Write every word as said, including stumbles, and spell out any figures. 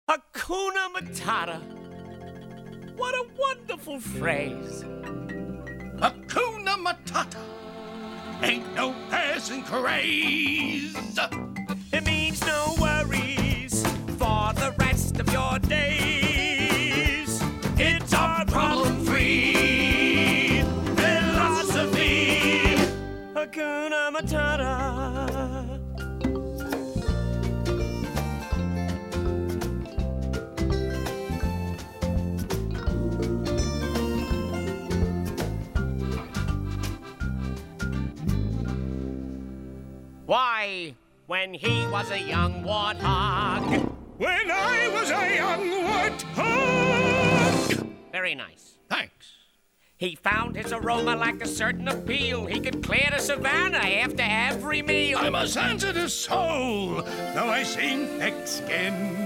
Hakuna Matata. What a wonderful phrase. Hakuna Matata. Ain't no passing craze. It means no worries for the rest of your days. It's our problem-free philosophy. Hakuna Matata. Why, when he was a young warthog. When I was a young warthog. Very nice. Thanks. He found his aroma lacked a certain appeal. He could clear the savannah after every meal. I'm a sensitive soul, though I seem thick-skinned.